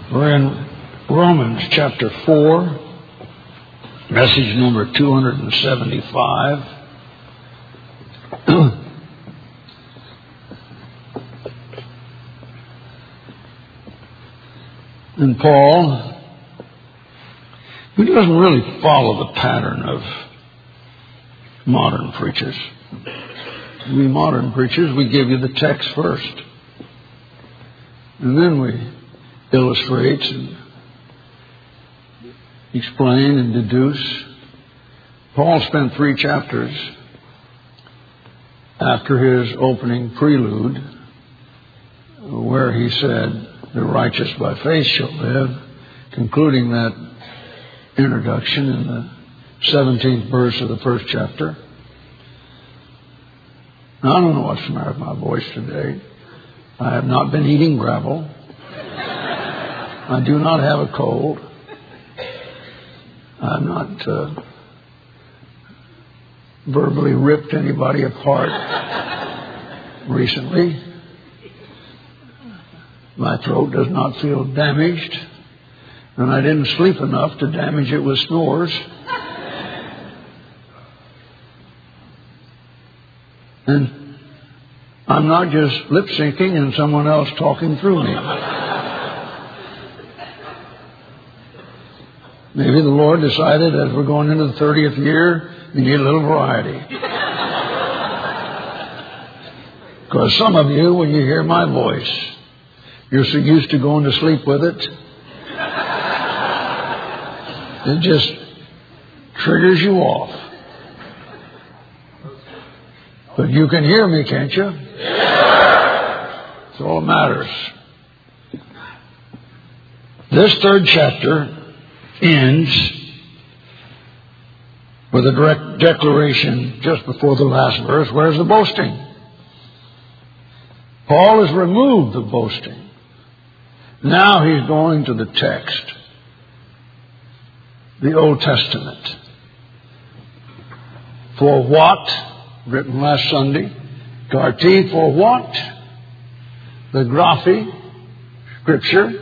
We're in Romans chapter 4, message number 275. And Paul, he doesn't really follow the pattern of modern preachers. We modern preachers, we give you the text first. And then we illustrate and explain and deduce. Paul spent 3 chapters after his opening prelude where he said, the righteous by faith shall live, concluding that introduction in the 17th verse of the 1st chapter. Now, I don't know what's the matter with my voice today. I have not been eating gravel. I do not have a cold. I've not verbally ripped anybody apart recently. My throat does not feel damaged, and I didn't sleep enough to damage it with snores. And I'm not just lip syncing and someone else talking through me. Maybe the Lord decided as we're going into the 30th year, you need a little variety. Because some of you, when you hear my voice, you're so used to going to sleep with it. It just triggers you off. But you can hear me, can't you? That's all that matters. This 3rd chapter ends with a direct declaration just before the last verse. Where's the boasting? Paul has removed the boasting. Now he's going to the text, the Old Testament. For what, written last Sunday, Garti, for what? The graphi, Scripture.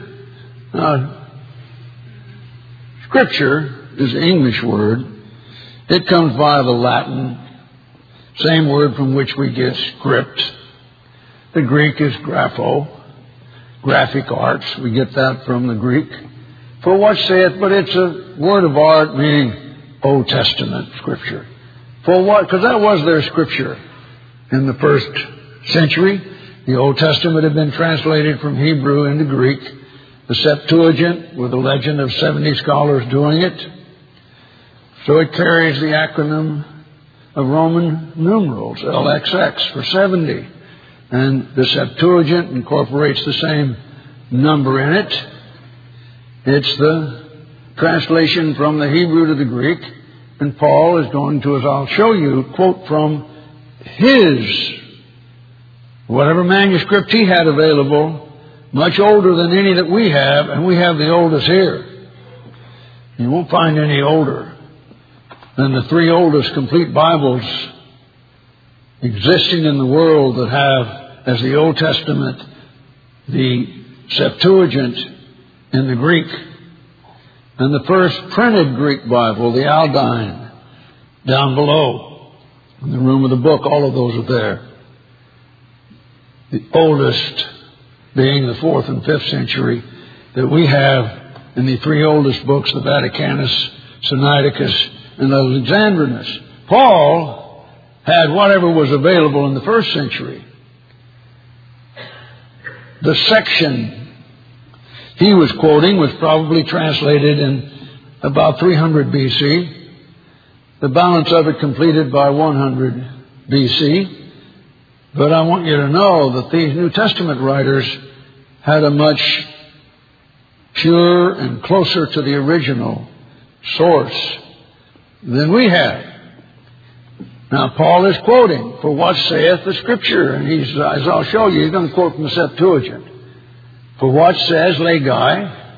Scripture is an English word. It comes via the Latin, same word from which we get script. The Greek is grapho, graphic arts. We get that from the Greek. For what saith, but it's a word of art meaning Old Testament Scripture. For what? Because that was their Scripture in the 1st century. The Old Testament had been translated from Hebrew into Greek. The Septuagint, with a legend of 70 scholars doing it. So it carries the acronym of Roman numerals, LXX, for 70. And the Septuagint incorporates the same number in it. It's the translation from the Hebrew to the Greek. And Paul is going to, as I'll show you, quote from his, whatever manuscript he had available, much older than any that we have, and we have the oldest here. You won't find any older than the 3 oldest complete Bibles existing in the world that have, as the Old Testament, the Septuagint in the Greek, and the first printed Greek Bible, the Aldine, down below in the room of the book. All of those are there. The oldest being the 4th and 5th century that we have in the 3 oldest books, the Vaticanus, Sinaiticus, and Alexandrinus. Paul had whatever was available in the 1st century. The section he was quoting was probably translated in about 300 BC. The balance of it completed by 100 BC. But I want you to know that these New Testament writers had a much purer and closer to the original source than we have. Now, Paul is quoting, for what saith the Scripture? And he's, as I'll show you, he's going to quote from the Septuagint. For what says Legai?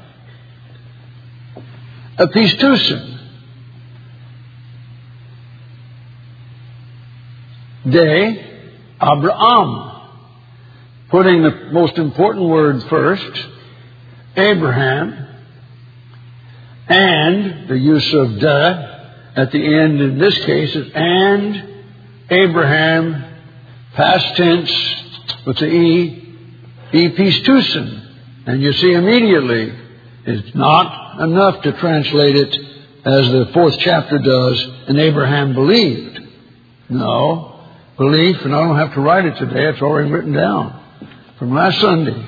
Epistusin. De Abraham. Putting the most important word first, Abraham, and the use of "the" at the end in this case is "and Abraham," past tense with the pistousen. And you see immediately it's not enough to translate it as the 4th chapter does, and Abraham believed. No, belief, and I don't have to write it today, it's already written down from last Sunday.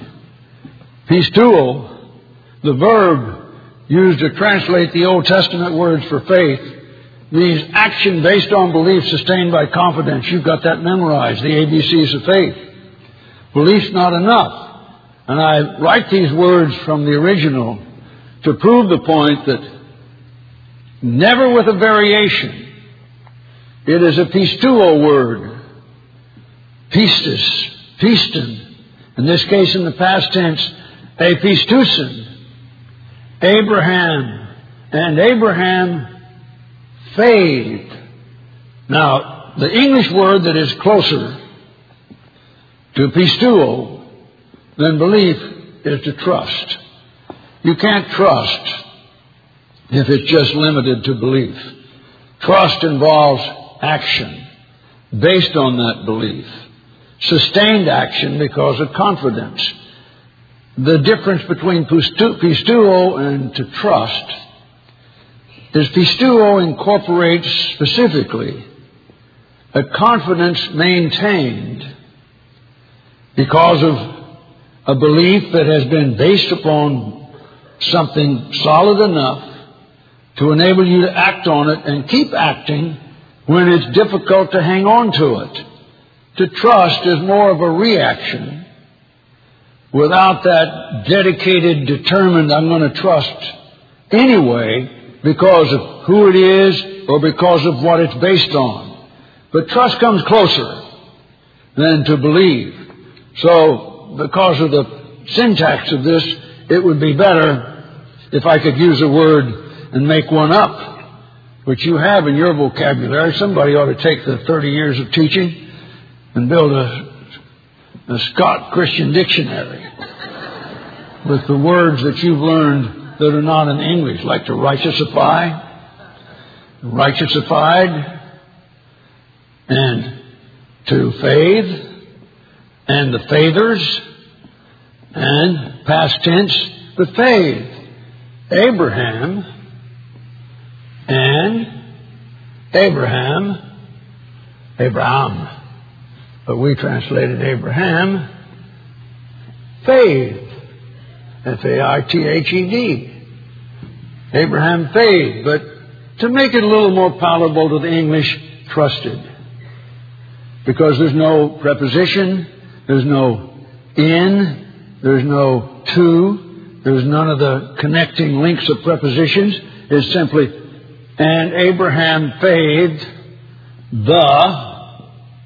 Pisteuo, the verb used to translate the Old Testament words for faith, means action based on belief sustained by confidence. You've got that memorized, the ABCs of faith. Belief's not enough. And I write these words from the original to prove the point that never with a variation. It is a pisteuo word. Pistis, piston. In this case, in the past tense, epistousen. Abraham. And Abraham faith. Now, the English word that is closer to pisteuo than belief is to trust. You can't trust if it's just limited to belief. Trust involves action based on that belief. Sustained action because of confidence. The difference between pisteuo and to trust is pisteuo incorporates specifically a confidence maintained because of a belief that has been based upon something solid enough to enable you to act on it and keep acting when it's difficult to hang on to it. To trust is more of a reaction without that dedicated, determined, I'm going to trust anyway because of who it is or because of what it's based on. But trust comes closer than to believe. So, because of the syntax of this, it would be better if I could use a word and make one up, which you have in your vocabulary. Somebody ought to take the 30 years of teaching and build a Scott Christian dictionary with the words that you've learned that are not in English, like to righteousify, righteousified, and to faith, and the faithers, and past tense, the faith. Abraham and Abraham, but we translated Abraham, faith, F-A-I-T-H-E-D. Abraham faith, but to make it a little more palatable to the English, trusted. Because there's no preposition, there's no in, there's no to, there's none of the connecting links of prepositions. It's simply, and Abraham faith the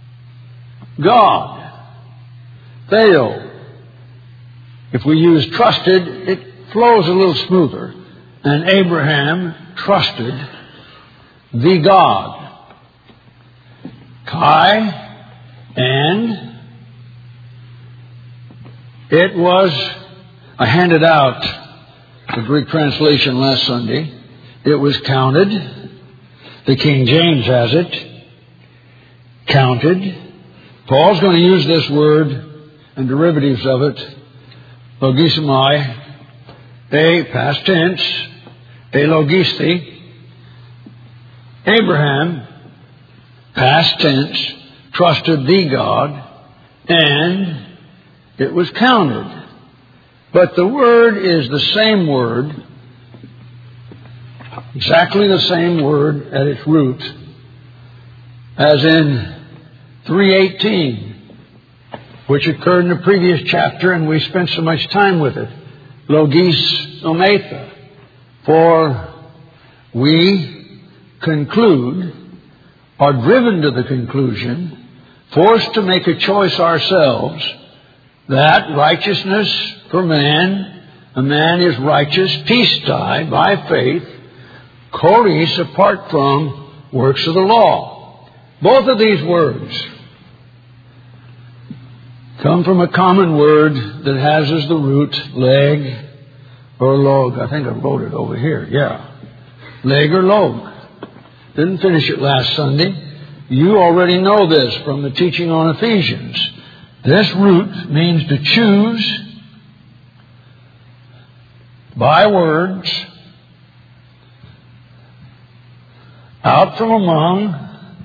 God. Theo. If we use trusted, it flows a little smoother. And Abraham trusted the God. Kai, and it was, I handed out the Greek translation last Sunday. It was counted. The King James has it. Counted. Paul's going to use this word and derivatives of it. Logisomai, a past tense, a logisti. Abraham, past tense, trusted the God, and it was counted. But the word is the same word, exactly the same word at its root, as in 3:18, which occurred in the previous chapter, and we spent so much time with it. Logis ometha. For we conclude, are driven to the conclusion, forced to make a choice ourselves, that righteousness for man, a man is righteous, pistai, by faith, choris, apart from works of the law. Both of these words come from a common word that has as the root leg, or log. I think I wrote it over here. Yeah. Leg or log. Didn't finish it last Sunday. You already know this from the teaching on Ephesians. This root means to choose by words out from among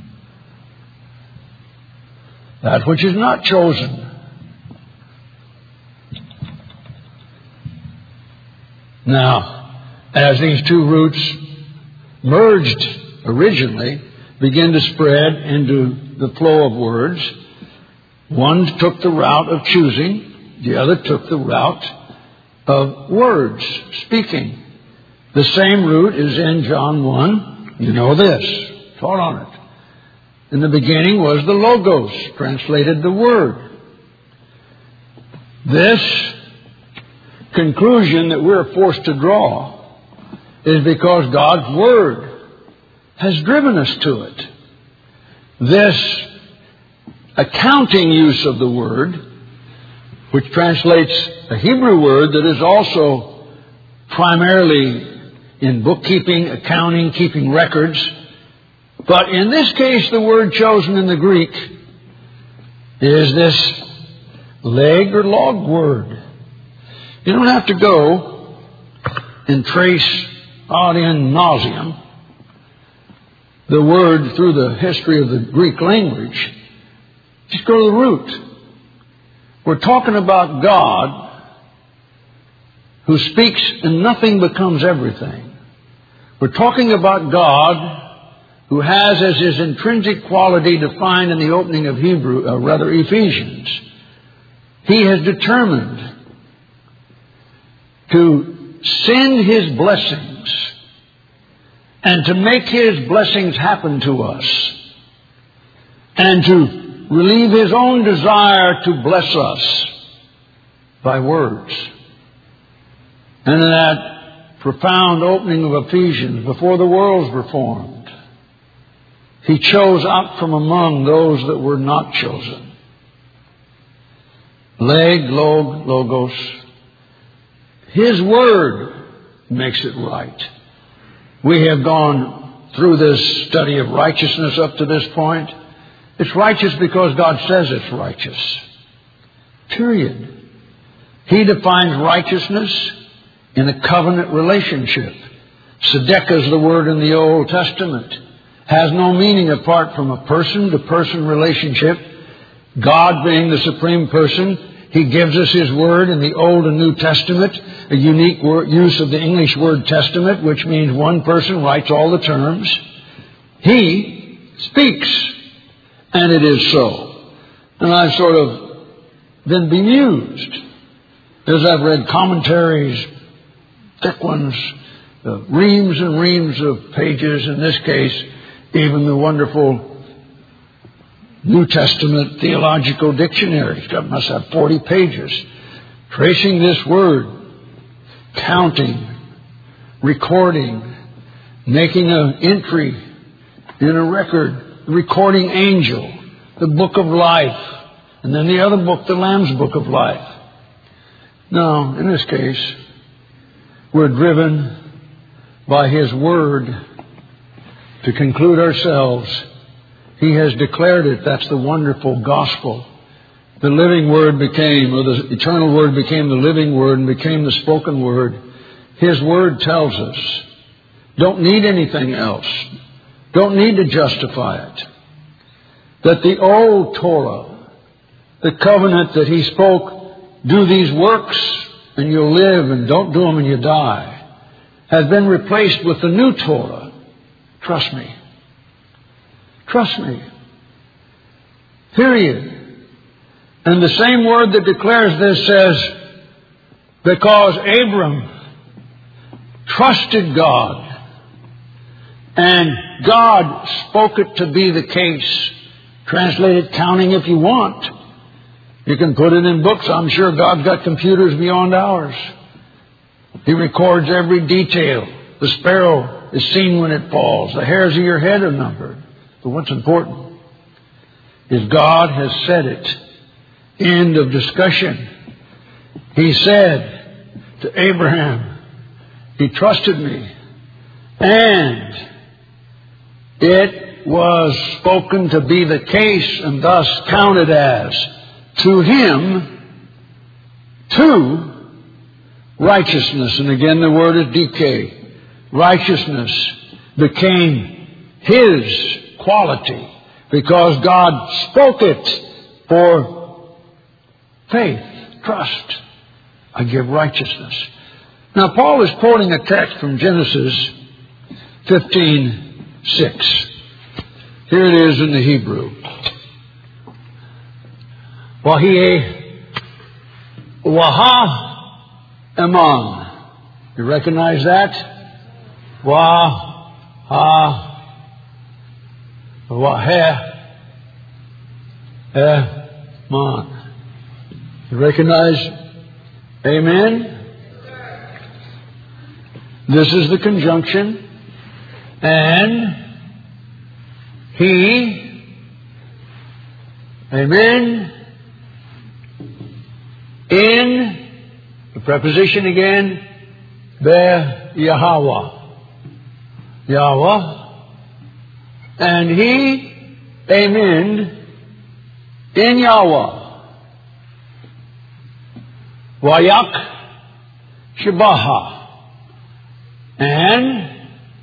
that which is not chosen. Now, as these two roots merged originally, begin to spread into the flow of words, one took the route of choosing, the other took the route of words, speaking. The same root is in John 1. You know this. Taught on it. In the beginning was the Logos, translated the Word. This conclusion that we're forced to draw is because God's Word has driven us to it. This accounting use of the word, which translates a Hebrew word that is also primarily in bookkeeping, accounting, keeping records. But in this case, the word chosen in the Greek is this leg or log word. You don't have to go and trace ad nauseam the word through the history of the Greek language. Just go to the root. We're talking about God who speaks and nothing becomes everything. We're talking about God who has as his intrinsic quality defined in the opening of Ephesians. He has determined to send his blessings and to make his blessings happen to us and to relieve his own desire to bless us by words. And in that profound opening of Ephesians, before the worlds were formed, he chose out from among those that were not chosen. Leg, log, logos. His word makes it right. We have gone through this study of righteousness up to this point. It's righteous because God says it's righteous. Period. He defines righteousness in a covenant relationship. Tzedekah is the word in the Old Testament. Has no meaning apart from a person-to-person relationship. God being the supreme person, He gives us His word in the Old and New Testament, a unique use of the English word testament, which means one person writes all the terms. He speaks, and it is so. And I've sort of been bemused as I've read commentaries, thick ones, reams and reams of pages, in this case, even the wonderful New Testament theological dictionary. It must have 40 pages. Tracing this word, counting, recording, making an entry in a record, the recording angel, the book of life, and then the other book, the Lamb's book of life. No, in this case, we're driven by His word to conclude ourselves. He has declared it. That's the wonderful gospel. The living word became, or the eternal word became the living word and became the spoken word. His word tells us. Don't need anything else. Don't need to justify it. That the old Torah, the covenant that He spoke, do these works and you'll live, and don't do them and you die, has been replaced with the new Torah. Trust me. Trust me. Period. And the same word that declares this says, because Abram trusted God, and God spoke it to be the case. Translated counting if you want. You can put it in books. I'm sure God's got computers beyond ours. He records every detail. The sparrow is seen when it falls. The hairs of your head are numbered. But what's important is God has said it. End of discussion. He said to Abraham. He trusted me. And it was spoken to be the case and thus counted as to him to righteousness. And again the word is DK. Righteousness became his quality because God spoke it for faith, trust. I give righteousness. Now Paul is quoting a text from Genesis 15:6. Here it is in the Hebrew. Waha Eman. You recognize that? Waha Eman. You recognize? Amen? This is the conjunction. And he, amen, in, the preposition again, Yahweh. Yahweh. And he, amen, in Yahweh. Wayak Shabaha. And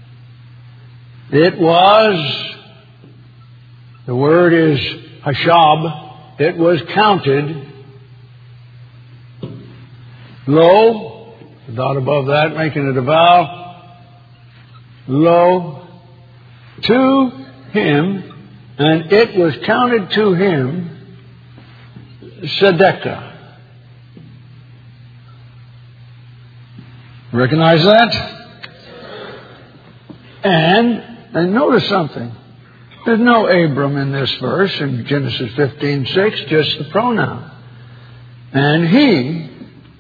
it was, the word is Hashab, it was counted, lo, the dot above that, making it a vowel, lo, to him, and it was counted to him, Tzedekah. Recognize that? And notice something. There's no Abram in this verse in Genesis 15:6, just the pronoun. And he,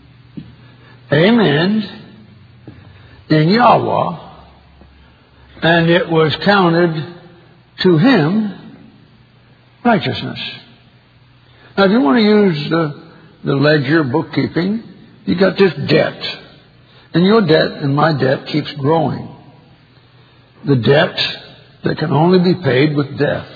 amen, in Yahweh, and it was counted to him righteousness. Now, if you want to use the ledger bookkeeping, you got this debt. And your debt and my debt keeps growing. The debt that can only be paid with death.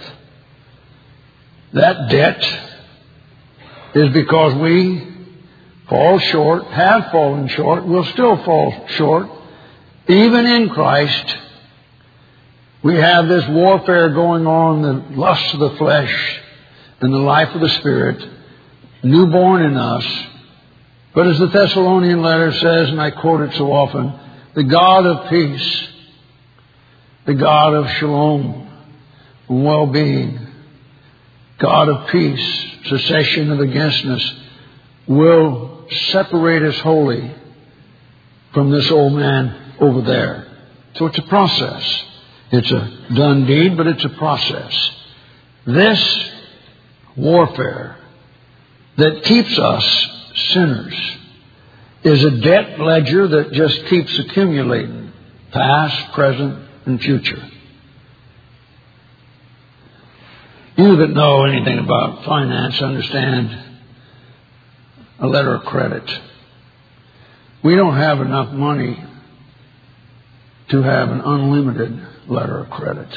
That debt is because we fall short, have fallen short, will still fall short. Even in Christ, we have this warfare going on, the lust of the flesh and the life of the Spirit, newborn in us. But as the Thessalonian letter says, and I quote it so often, the God of peace, the God of shalom, well-being, God of peace, cessation of againstness, will separate us wholly from this old man over there. So it's a process. It's a done deed, but it's a process. This warfare that keeps us sinners is a debt ledger that just keeps accumulating, past, present, and future. You that know anything about finance understand a letter of credit. We don't have enough money to have an unlimited letter of credit.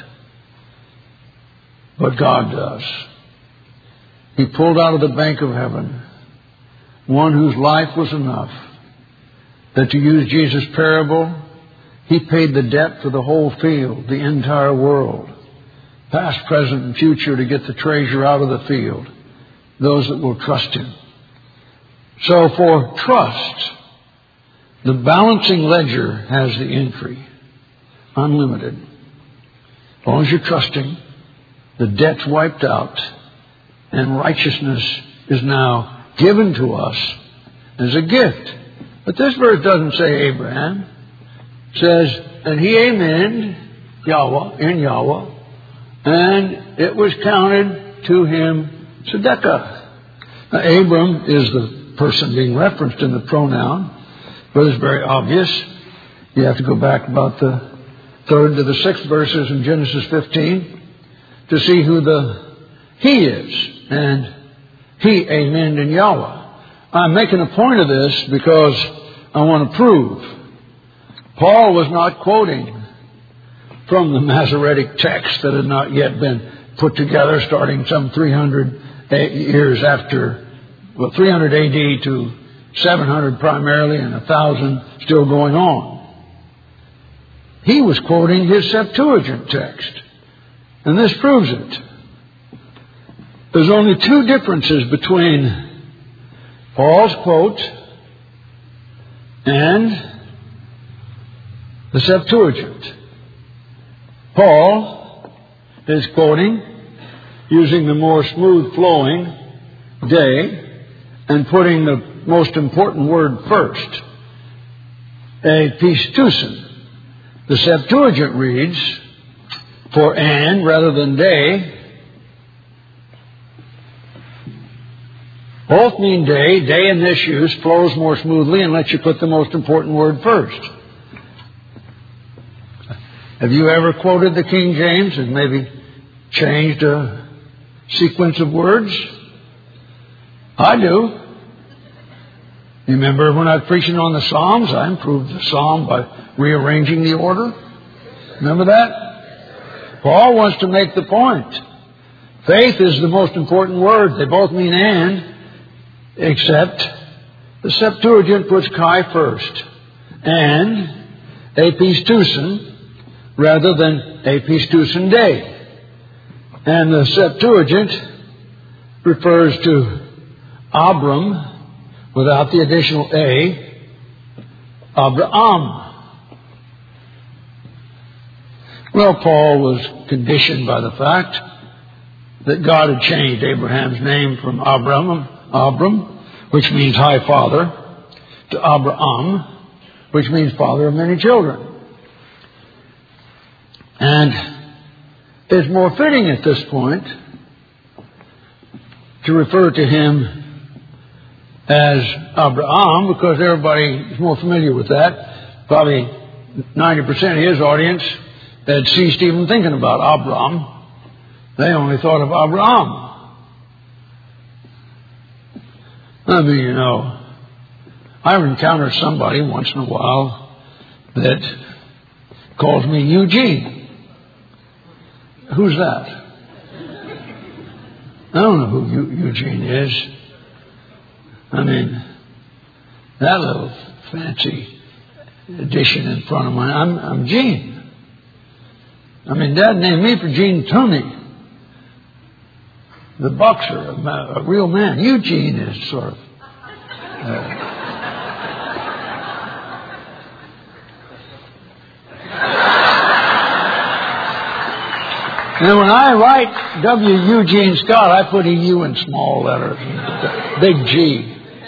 But God does. He pulled out of the bank of heaven one whose life was enough that, to use Jesus' parable, he paid the debt for the whole field, the entire world, past, present, and future, to get the treasure out of the field, those that will trust him. So for trust, the balancing ledger has the entry, unlimited. As long as you're trusting, the debt's wiped out, and righteousness is now given to us as a gift. But this verse doesn't say Abraham. It says, and he amened Yahweh, in Yahweh, and it was counted to him tzedekah. Now, Abram is the person being referenced in the pronoun, but it's very obvious. You have to go back about the 3rd to the 6th verses in Genesis 15 to see who the he is. And he amened in Yahweh. I'm making a point of this because I want to prove. Paul was not quoting from the Masoretic text that had not yet been put together starting some 300 years after, 300 AD to 700 primarily and 1,000 still going on. He was quoting his Septuagint text. And this proves it. There's only two differences between Paul's quote and the Septuagint. Paul is quoting using the more smooth-flowing day and putting the most important word first, episteusin. The Septuagint reads, for and rather than day. Both mean day. Day in this use flows more smoothly and lets you put the most important word first. Have you ever quoted the King James and maybe changed a sequence of words? I do. You remember when I was preaching on the Psalms, I improved the Psalm by rearranging the order? Remember that? Paul wants to make the point. Faith is the most important word. They both mean and, except the Septuagint puts Kai first. And episteusin rather than episteusin day. And the Septuagint refers to Abram without the additional A, Abraham. Well, Paul was conditioned by the fact that God had changed Abraham's name from Abram, which means high father, to Abraham, which means father of many children. And it's more fitting at this point to refer to him as Abraham because everybody is more familiar with that. Probably 90% of his audience had ceased even thinking about Abraham. They only thought of Abraham. I mean, you know, I encounter somebody once in a while that calls me Eugene. Who's that? I don't know who Eugene is. I mean, that little fancy addition in front of mine. I'm Gene. I mean, Dad named me for Gene Toomey, the boxer, a real man. Eugene is sort of... And when I write W. Eugene Scott, I put EU in small letters, big G.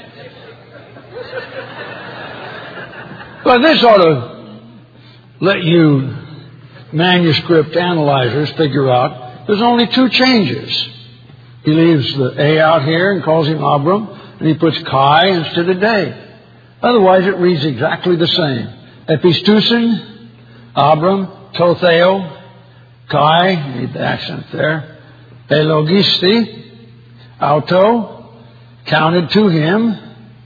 But this ought to let you manuscript analyzers figure out there's only two changes. He leaves the A out here and calls him Abram, and he puts Kai instead of day. Otherwise, it reads exactly the same. Episteusin, Abram, Totheo, Kai, need the accent there, Elogisti, auto, counted to him,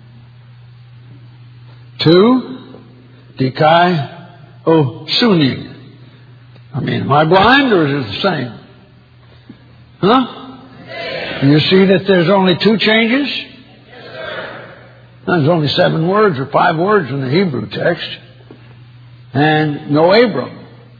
to, Dikai, Suning. I mean, am I blind or is it the same? Huh? You see that there's only two changes? Yes, sir. There's only 7 words or 5 words in the Hebrew text. And no Abram.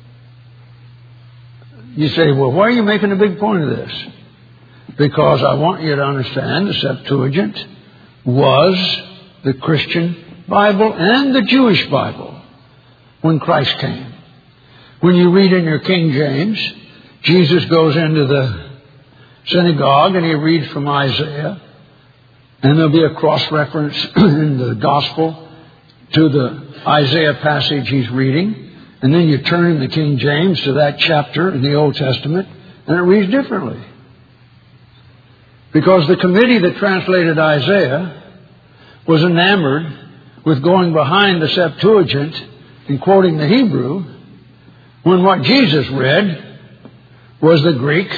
You say, well, why are you making a big point of this? Because I want you to understand the Septuagint was the Christian Bible and the Jewish Bible when Christ came. When you read in your King James, Jesus goes into the synagogue and he reads from Isaiah, and there'll be a cross-reference in the gospel to the Isaiah passage he's reading. And then you turn in the King James to that chapter in the Old Testament, and it reads differently. Because the committee that translated Isaiah was enamored with going behind the Septuagint and quoting the Hebrew, when what Jesus read was the Greek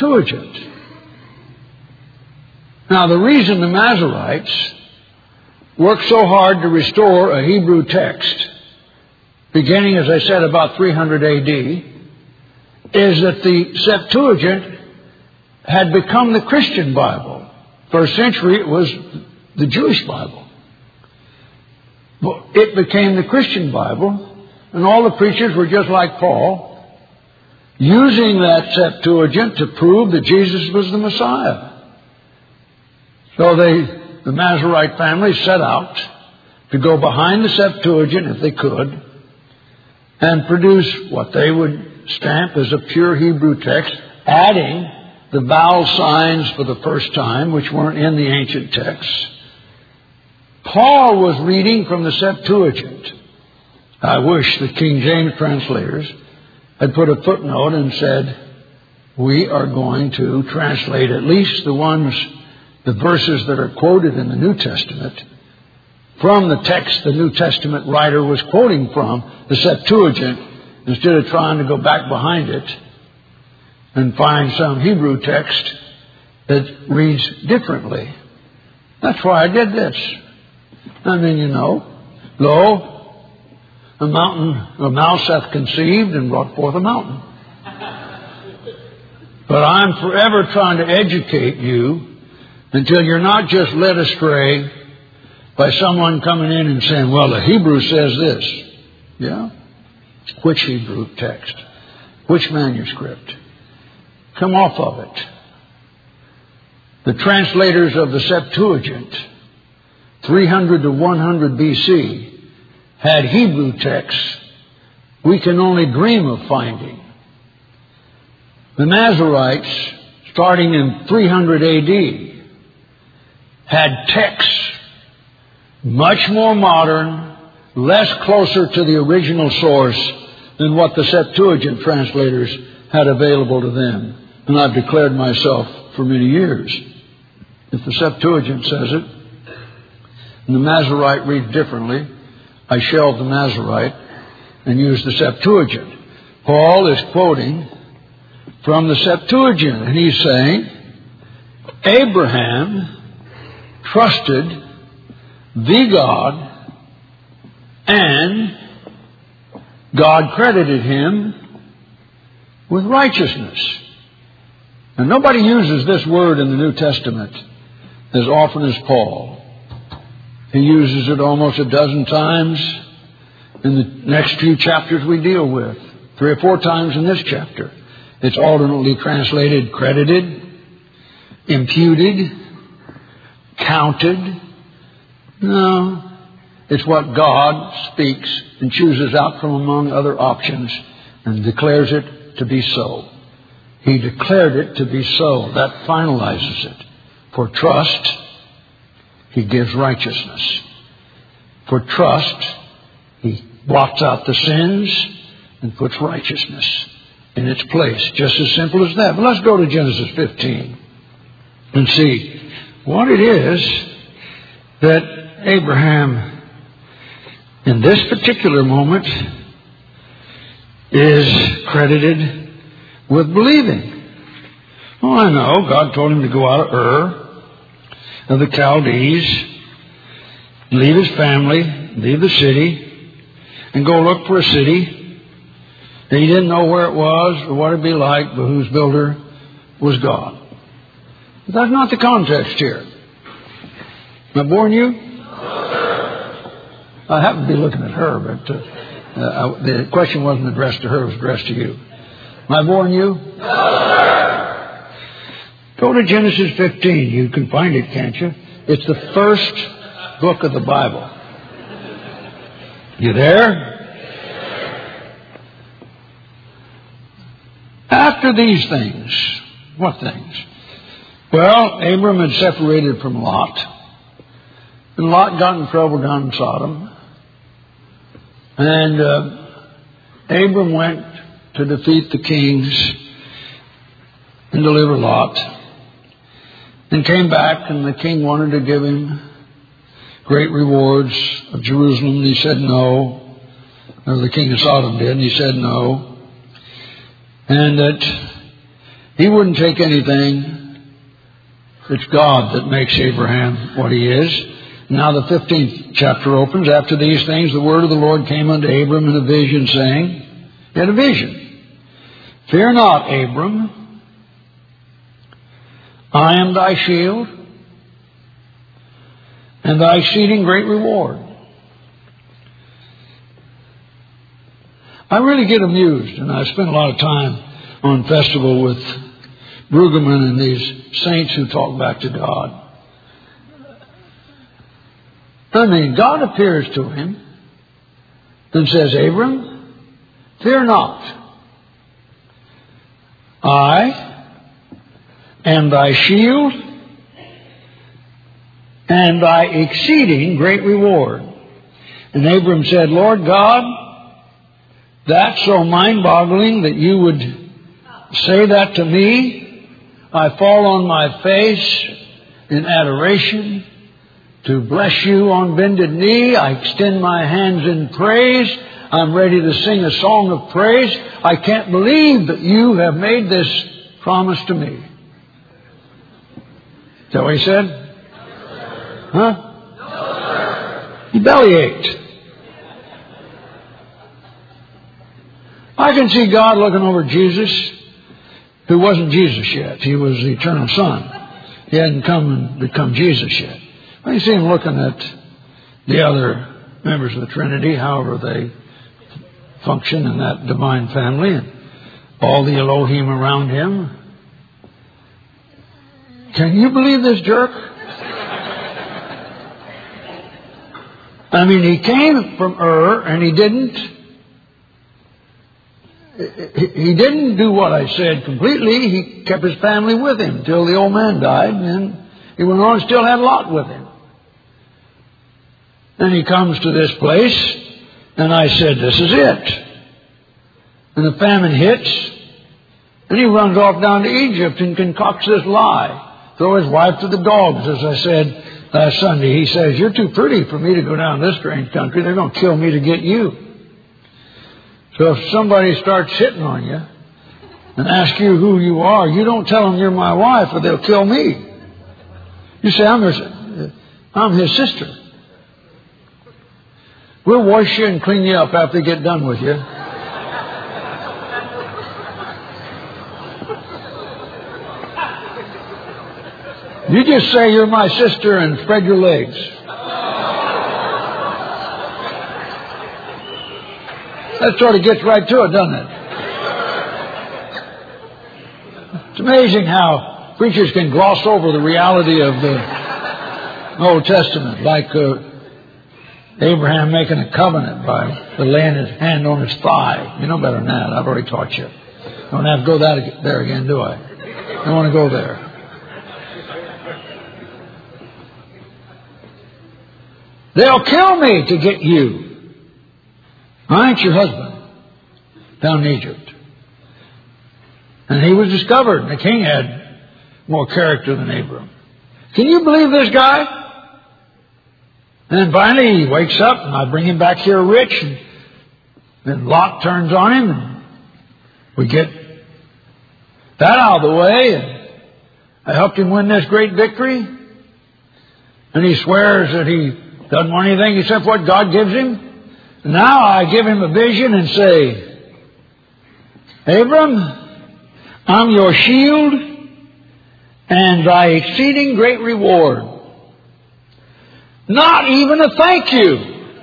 Septuagint. Now, the reason the Masoretes worked so hard to restore a Hebrew text, beginning, as I said, about 300 A.D., is that the Septuagint had become the Christian Bible. First century, it was the Jewish Bible. Well, it became the Christian Bible, and all the preachers were just like Paul, using that Septuagint to prove that Jesus was the Messiah. So the Masorite family set out to go behind the Septuagint, if they could, and produce what they would stamp as a pure Hebrew text, adding the vowel signs for the first time, which weren't in the ancient texts. Paul was reading from the Septuagint. I wish the King James translators had put a footnote and said, we are going to translate at least the verses that are quoted in the New Testament from the text the New Testament writer was quoting from, the Septuagint, instead of trying to go back behind it and find some Hebrew text that reads differently. That's why I did this. I mean, lo, a mouse hath conceived and brought forth a mountain. But I'm forever trying to educate you until you're not just led astray by someone coming in and saying, well, the Hebrew says this. Yeah? Which Hebrew text? Which manuscript? Come off of it. The translators of the Septuagint, 300 to 100 BC, had Hebrew texts we can only dream of finding. The Masoretes, starting in 300 AD, had texts much more modern, less closer to the original source than what the Septuagint translators had available to them. And I've declared myself for many years, if the Septuagint says it, and the Masorite reads differently, I shelve the Masorite and use the Septuagint. Paul is quoting from the Septuagint, and he's saying, Abraham trusted the God, and God credited him with righteousness. And nobody uses this word in the New Testament as often as Paul. He uses it almost a dozen times in the next few chapters we deal with. 3 or 4 times in this chapter. It's alternately translated credited, imputed, counted. No, it's what God speaks and chooses out from among other options and declares it to be so. He declared it to be so. That finalizes it. For trust, He gives righteousness. For trust, He blots out the sins and puts righteousness in its place. Just as simple as that. But let's go to Genesis 15 and see what it is that Abraham, in this particular moment, is credited with believing. Oh, I know. God told him to go out of Ur of the Chaldees, leave his family, leave the city, and go look for a city that he didn't know where it was or what it'd be like, but whose builder was God. But that's not the context here. Am I boring you? I happen to be looking at her, but the question wasn't addressed to her, it was addressed to you. Am I boring you? Go to Genesis 15. You can find it, can't you? It's the first book of the Bible. You there? After these things, what things? Well, Abram had separated from Lot. And Lot got in trouble down in Sodom. And Abram went to defeat the kings and deliver Lot. And came back, and the king wanted to give him great rewards of Jerusalem. And he said no. Or the king of Sodom did, and he said no. And that he wouldn't take anything. It's God that makes Abraham what he is. Now the 15th chapter opens. After these things, the word of the Lord came unto Abram in a vision, saying, he had a vision. Fear not, Abram. I am thy shield and thy exceeding great reward. I really get amused, and I spent a lot of time on festival with Brueggemann and these saints who talk back to God. I mean, God appears to him and says, Abram, fear not. I am thy shield and thy exceeding great reward. And Abram said, Lord God, that's so mind-boggling that you would say that to me. I fall on my face in adoration to bless you on bended knee. I extend my hands in praise. I'm ready to sing a song of praise. I can't believe that you have made this promise to me. Is that what he said? Huh? He bellyached. I can see God looking over Jesus, who wasn't Jesus yet. He was the eternal Son. He hadn't come and become Jesus yet. I see him looking at the other members of the Trinity, however they function in that divine family, and all the Elohim around him. Can you believe this jerk? I mean, he came from Ur, and he didn't do what I said completely. He kept his family with him until the old man died, and then he went on and still had Lot with him. And he comes to this place, and I said, this is it. And the famine hits, and he runs off down to Egypt and concocts this lie. Throw his wife to the dogs, as I said last Sunday. He says, you're too pretty for me to go down this strange country. They're going to kill me to get you. So if somebody starts hitting on you and asks you who you are, you don't tell them you're my wife or they'll kill me. You say, I'm his sister. We'll wash you and clean you up after they get done with you. You just say you're my sister and spread your legs. That sort of gets right to it, doesn't it? It's amazing how preachers can gloss over the reality of the Old Testament, like Abraham making a covenant by laying his hand on his thigh. You know better than that. I've already taught you. Don't have to go there again, do I? I don't want to go there. They'll kill me to get you. I ain't your husband down in Egypt. And he was discovered. The king had more character than Abram. Can you believe this guy? And then finally he wakes up, and I bring him back here rich, and then Lot turns on him, and we get that out of the way, and I helped him win this great victory. And he swears that he doesn't want anything except what God gives him. Now I give him a vision and say, Abram, I'm your shield and thy exceeding great reward. Not even a thank you.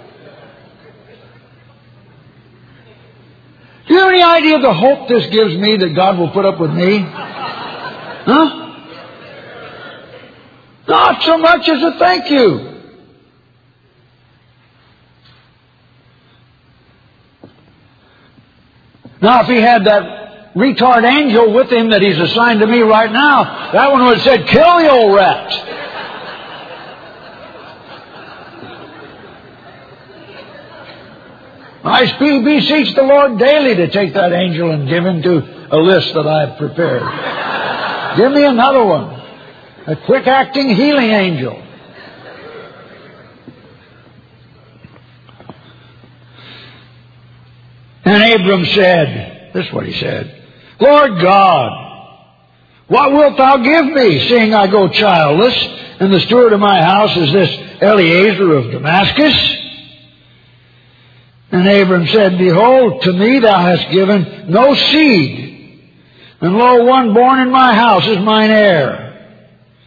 Do you have any idea the hope this gives me that God will put up with me? Huh? Not so much as a thank you. Now, if he had that retard angel with him that he's assigned to me right now, that one would have said, kill the old rat. I beseech the Lord daily to take that angel and give him to a list that I've prepared. Give me another one. A quick-acting healing angel. And Abram said, this is what he said, Lord God, what wilt thou give me, seeing I go childless, And the steward of my house is this Eliezer of Damascus. And Abram said, Behold, to me thou hast given no seed, and lo, one born in my house is mine heir.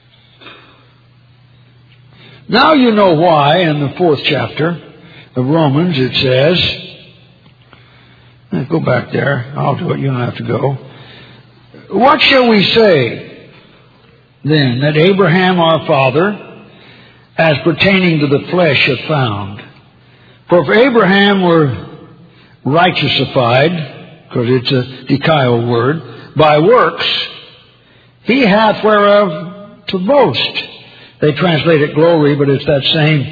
Now you know why in the 4th chapter of Romans it says, let's go back there, I'll do it, you don't have to go. What shall we say then that Abraham our father, as pertaining to the flesh, hath found? For if Abraham were righteousified, because it's a dikaios word, by works, he hath whereof to boast. They translate it glory, but it's that same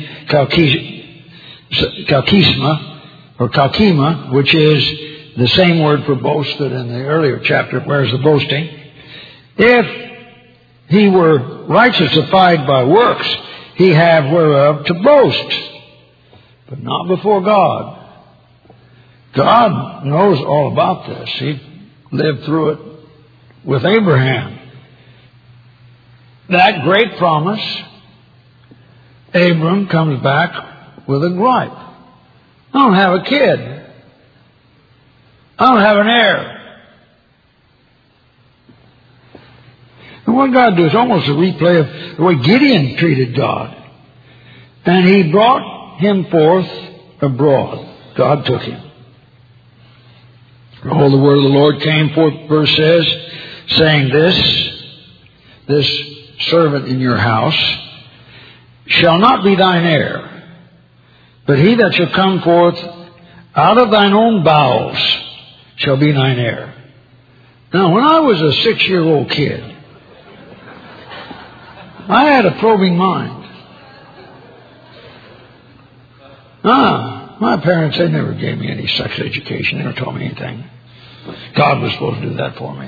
kalkisma, or kalkima, which is the same word for boasted in the earlier chapter, where's the boasting. If he were righteousified by works, he hath whereof to boast. But not before God. God knows all about this. He lived through it with Abraham. That great promise, Abram comes back with a gripe. I don't have a kid. I don't have an heir. And what God does is almost a replay of the way Gideon treated God. And he brought him forth abroad. God took him. Behold, the word of the Lord came forth, verse says, saying this servant in your house shall not be thine heir, but he that shall come forth out of thine own bowels shall be thine heir. Now, when I was a 6-year-old kid, I had a probing mind. My parents, they never gave me any sex education. They never taught me anything. God was supposed to do that for me.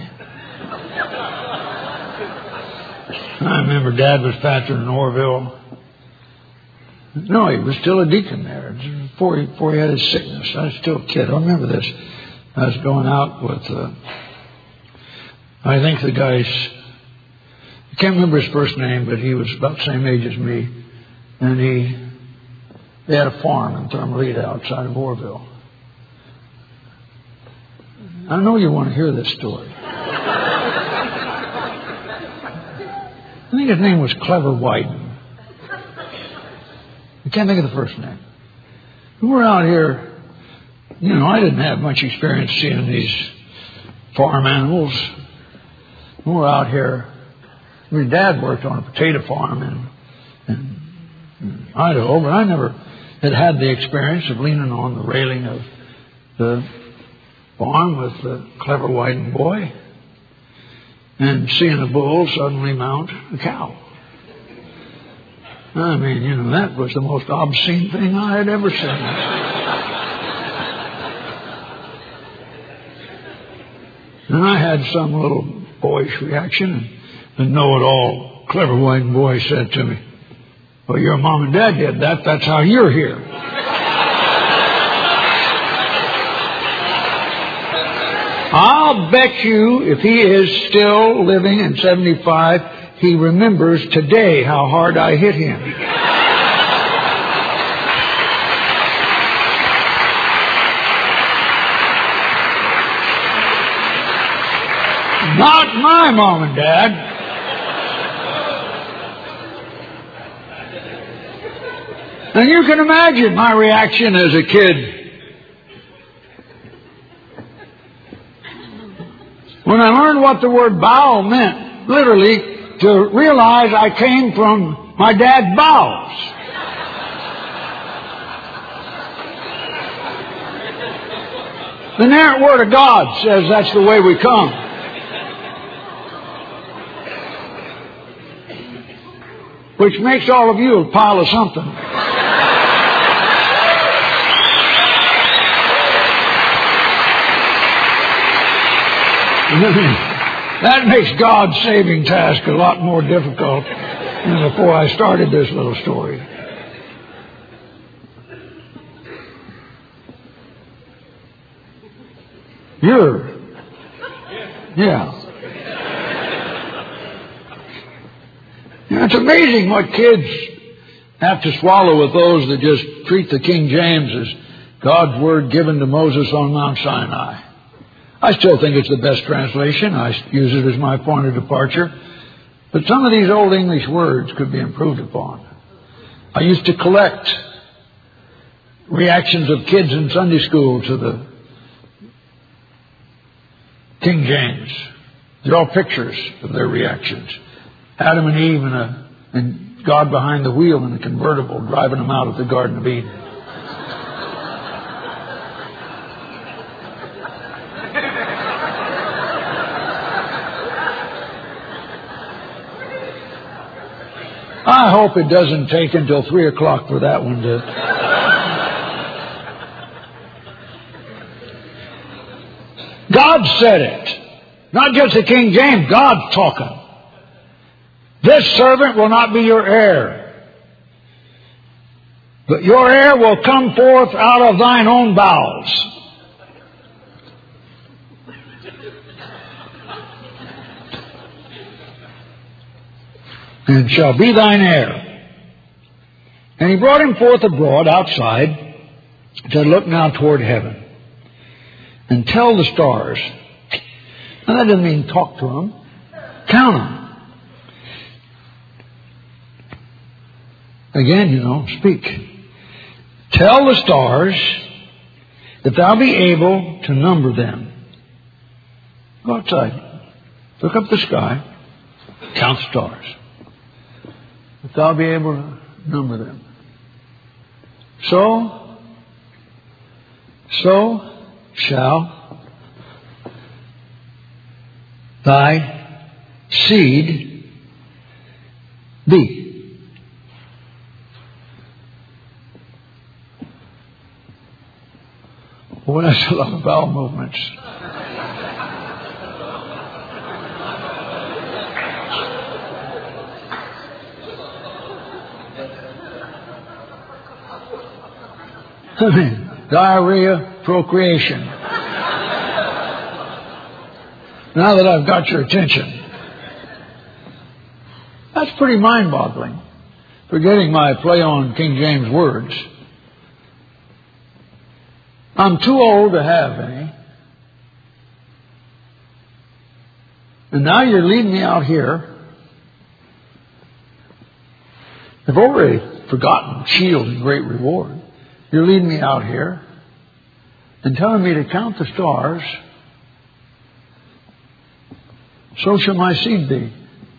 I remember Dad was pastor in Orville. No, he was still a deacon there before he had his sickness. I was still a kid. I remember this. I was going out with, I think the guy's, I can't remember his first name, but he was about the same age as me. And they had a farm in Thermalita outside of Orville. I know you want to hear this story. I think his name was Clever Wyden. I can't think of the first name. We were out here, I didn't have much experience seeing these farm animals. We were out here. My dad worked on a potato farm in Idaho, but I never had the experience of leaning on the railing of the farm with the Clever Wyden boy and seeing a bull suddenly mount a cow. I mean, that was the most obscene thing I had ever seen. And I had some little boyish reaction, and the know-it-all Clever Wyden boy said to me, well, your mom and dad did that. That's how you're here. I'll bet you if he is still living in 75, he remembers today how hard I hit him. Not my mom and dad. And you can imagine my reaction as a kid. When I learned what the word bowel meant, literally, to realize I came from my dad's bowels. The inerrant Word of God says that's the way we come. Which makes all of you a pile of something. That makes God's saving task a lot more difficult than before I started this little story. Yeah, It's amazing what kids have to swallow with those that just treat the King James as God's Word given to Moses on Mount Sinai. I still think it's the best translation. I use it as my point of departure. But some of these old English words could be improved upon. I used to collect reactions of kids in Sunday school to the King James. Draw pictures of their reactions. Adam and Eve and God behind the wheel in a convertible driving them out of the Garden of Eden. I hope it doesn't take until 3 o'clock for that one to... God said it. Not just the King James, God's talking. This servant will not be your heir, but your heir will come forth out of thine own bowels. And shall be thine heir. And he brought him forth abroad outside, said, look now toward heaven, and tell the stars. Now that doesn't mean talk to them. Count them. Again, speak. Tell the stars that thou be able to number them. Go outside. Look up the sky. Count the stars. That thou be able to number them. So shall thy seed be. Boy, that's a lot of bowel movements. Diarrhea, procreation. Now that I've got your attention. That's pretty mind-boggling. Forgetting my play on King James words. I'm too old to have any. And now you're leading me out here. I've already forgotten shield and great reward. You're leading me out here and telling me to count the stars. So shall my seed be.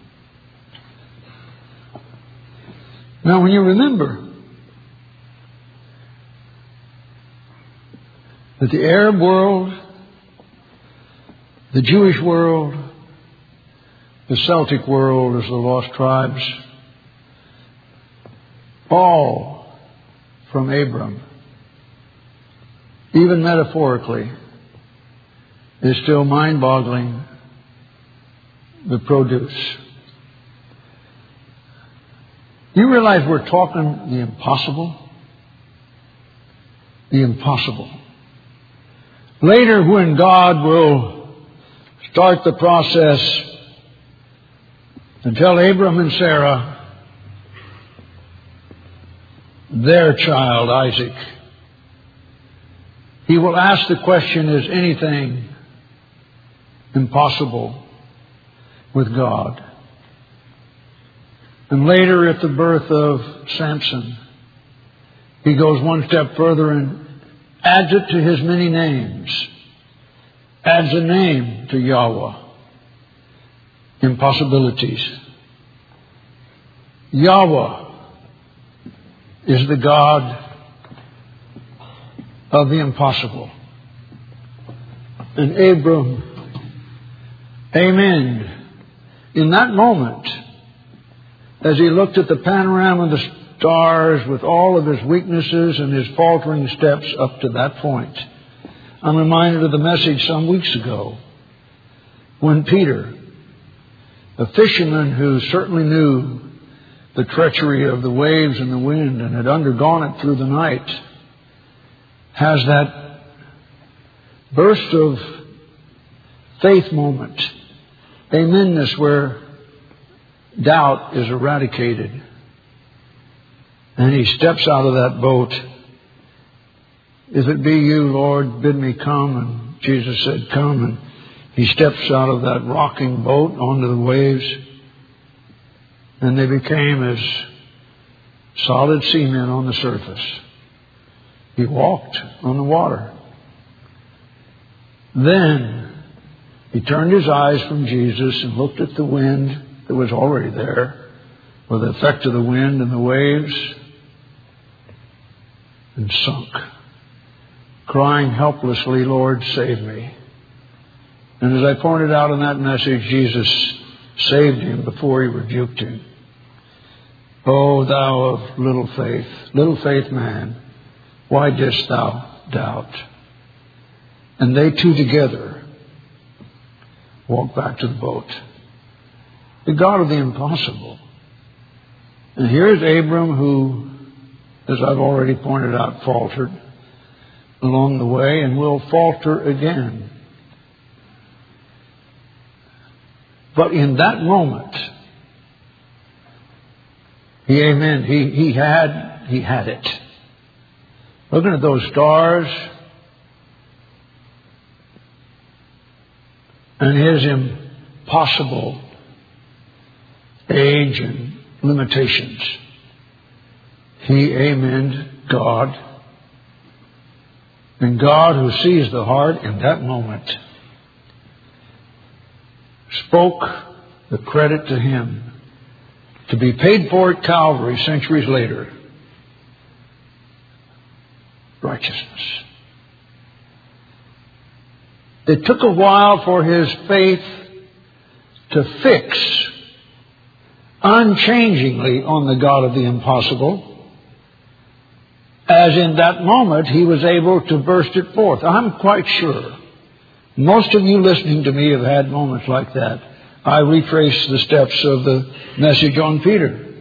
Now when you remember that the Arab world, the Jewish world, the Celtic world as the lost tribes, all from Abram, even metaphorically, is still mind-boggling, the produce. You realize we're talking the impossible? The impossible. Later, when God will start the process and tell Abram and Sarah, their child, Isaac, He will ask the question, is anything impossible with God? And later at the birth of Samson, He goes one step further and adds it to his many names. Adds a name to Yahweh. Impossibilities. Yahweh is the God of the impossible. And Abram, amen. In that moment, as he looked at the panorama of the stars with all of his weaknesses and his faltering steps up to that point, I'm reminded of the message some weeks ago when Peter, a fisherman who certainly knew the treachery of the waves and the wind and had undergone it through the night, has that burst of faith moment, amenness, where doubt is eradicated. And he steps out of that boat. If it be you, Lord, bid me come. And Jesus said, come. And he steps out of that rocking boat onto the waves. And they became as solid seamen on the surface. He walked on the water. Then he turned his eyes from Jesus and looked at the wind that was already there, with the effect of the wind and the waves, and sunk, crying helplessly, Lord, save me. And as I pointed out in that message, Jesus saved him before he rebuked him. O thou of little faith man, why didst thou doubt? And they two together walked back to the boat. The God of the impossible. And here's Abram who, as I've already pointed out, faltered along the way and will falter again. But in that moment, he had it. Looking at those stars and his impossible age and limitations, he amened God. And God, who sees the heart in that moment, spoke the credit to him to be paid for at Calvary centuries later. Righteousness. It took a while for his faith to fix unchangingly on the God of the impossible, as in that moment he was able to burst it forth. I'm quite sure most of you listening to me have had moments like that. I retrace the steps of the message on Peter.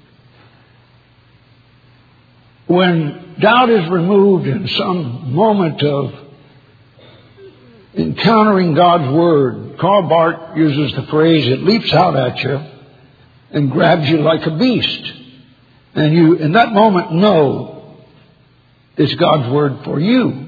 When doubt is removed in some moment of encountering God's Word, Karl Barth uses the phrase, it leaps out at you and grabs you like a beast. And you, in that moment, know it's God's Word for you.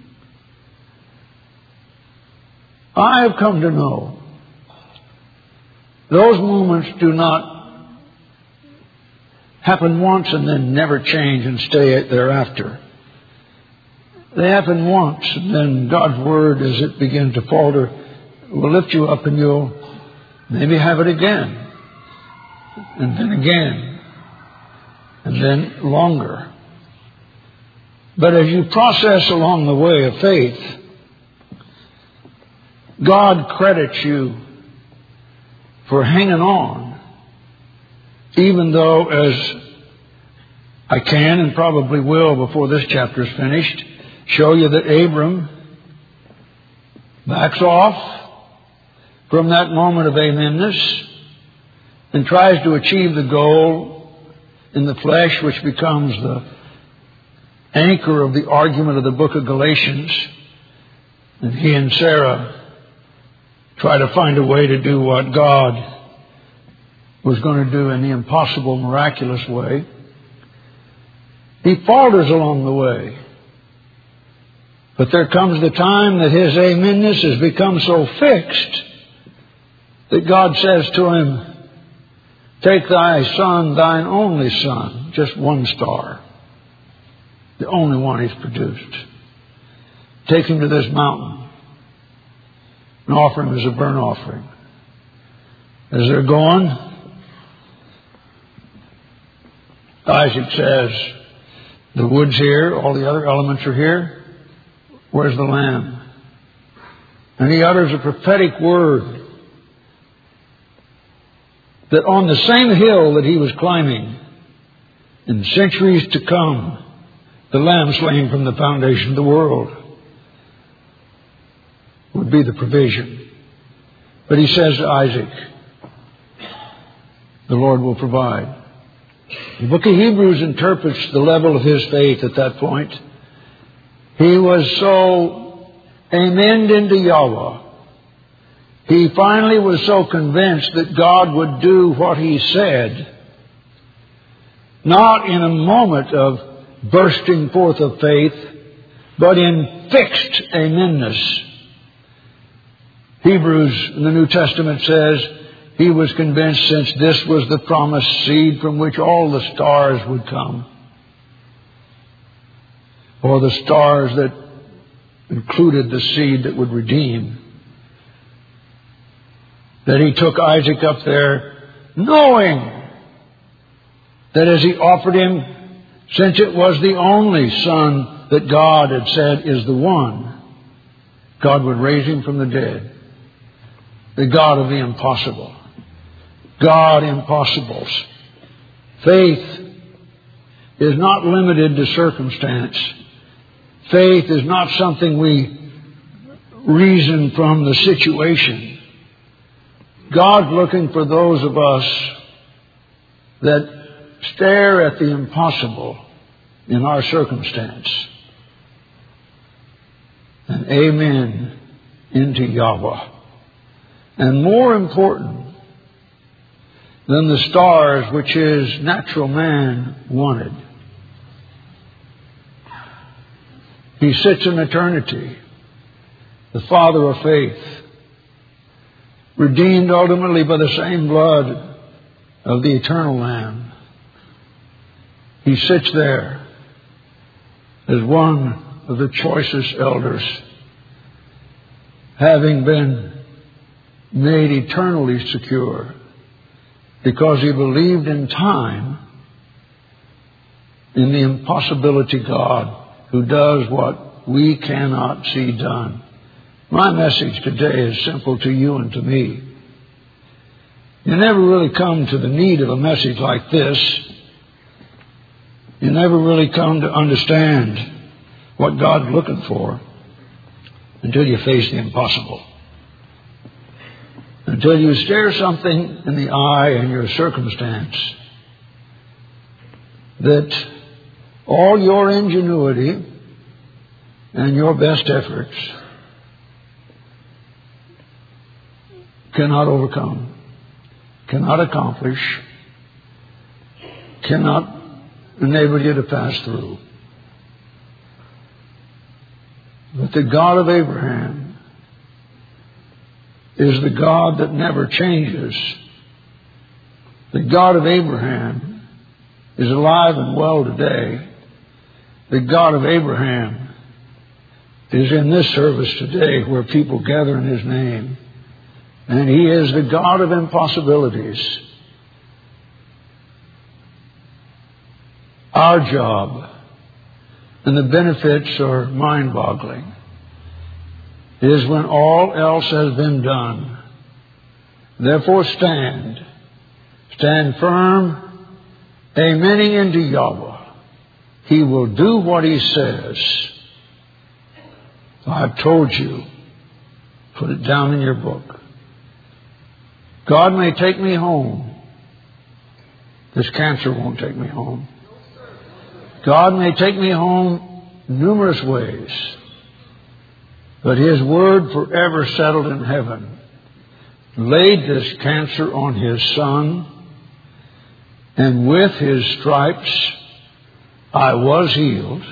I have come to know those moments do not happen once and then never change and stay thereafter. They happen once, and then God's Word, as it begins to falter, will lift you up and you'll maybe have it again. And then again. And then longer. But as you process along the way of faith, God credits you for hanging on, even though, as I can and probably will before this chapter is finished, show you that Abram backs off from that moment of amenness and tries to achieve the goal in the flesh, which becomes the anchor of the argument of the book of Galatians. And he and Sarah try to find a way to do what God was going to do in the impossible, miraculous way. He falters along the way. But there comes the time that his amenness has become so fixed that God says to him, take thy son, thine only son, just one star, the only one he's produced. Take him to this mountain and offer him as a burnt offering. As they're going, Isaac says, the wood's here, all the other elements are here. Where's the lamb? And he utters a prophetic word that on the same hill that he was climbing, in centuries to come, the lamb slain from the foundation of the world would be the provision. But he says to Isaac, the Lord will provide. The book of Hebrews interprets the level of his faith at that point. He was so amened into Yahweh He finally was so convinced that God would do what He said, not in a moment of bursting forth of faith, but in fixed amenness. Hebrews in the New Testament says he was convinced, since this was the promised seed from which all the stars would come, or the stars that included the seed that would redeem, that he took Isaac up there, knowing that as he offered him, since it was the only son that God had said is the one, God would raise him from the dead. The God of the impossible. God impossibles. Faith is not limited to circumstance. Faith is not something we reason from the situation. God's looking for those of us that stare at the impossible in our circumstance and amen into Yahweh. And more important than the stars which his natural man wanted, he sits in eternity, the Father of faith, redeemed ultimately by the same blood of the eternal Lamb. He sits there as one of the choicest elders, having been made eternally secure because he believed in time in the impossibility God who does what we cannot see done. My message today is simple to you and to me. You never really come to the need of a message like this. You never really come to understand what God's looking for until you face the impossible. Until you stare something in the eye in your circumstance that all your ingenuity and your best efforts cannot overcome, cannot accomplish, cannot enable you to pass through. But the God of Abraham is the God that never changes. The God of Abraham is alive and well today. The God of Abraham is in this service today where people gather in His name. And He is the God of impossibilities. Our job, and the benefits are mind-boggling, is when all else has been done. Therefore stand firm, amening into Yahweh. He will do what He says. I've told you, put it down in your book. God may take me home. This cancer won't take me home. God may take me home numerous ways, but His word forever settled in heaven laid this cancer on His Son, and with His stripes I was healed.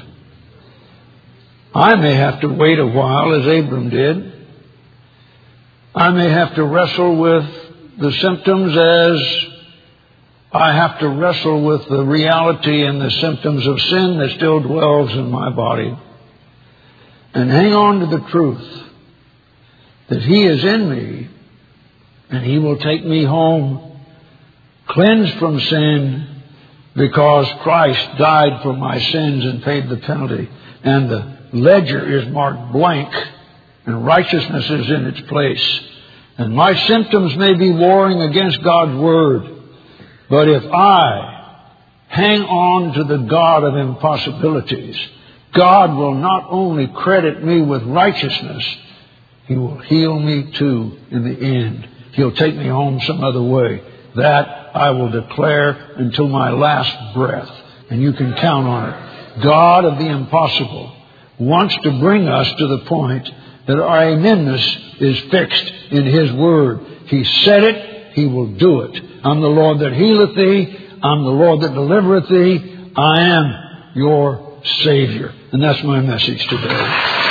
I may have to wait a while, as Abram did. I may have to wrestle with the symptoms as I have to wrestle with the reality and the symptoms of sin that still dwells in my body. And hang on to the truth that He is in me and He will take me home cleansed from sin because Christ died for my sins and paid the penalty. And the ledger is marked blank and righteousness is in its place. And my symptoms may be warring against God's Word. But if I hang on to the God of impossibilities, God will not only credit me with righteousness, He will heal me too in the end. He'll take me home some other way. That I will declare until my last breath. And you can count on it. God of the impossible wants to bring us to the point that our amenness is fixed in His Word. He said it, He will do it. I'm the Lord that healeth thee. I'm the Lord that delivereth thee. I am your Savior. And that's my message today.